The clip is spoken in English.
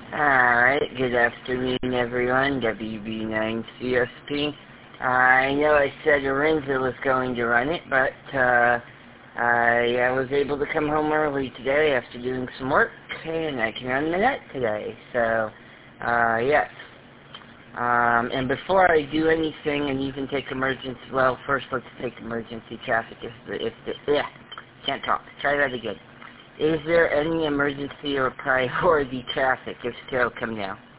Alright, good afternoon everyone, WB9CSP. I know I said Lorenzo was going to run it, but I was able to come home early today after doing some work, and I can run the net today, so, yes. And before I do anything and even take emergency, well, first let's take emergency traffic can't talk. Try that again. Is there any emergency or priority traffic? If so, come now.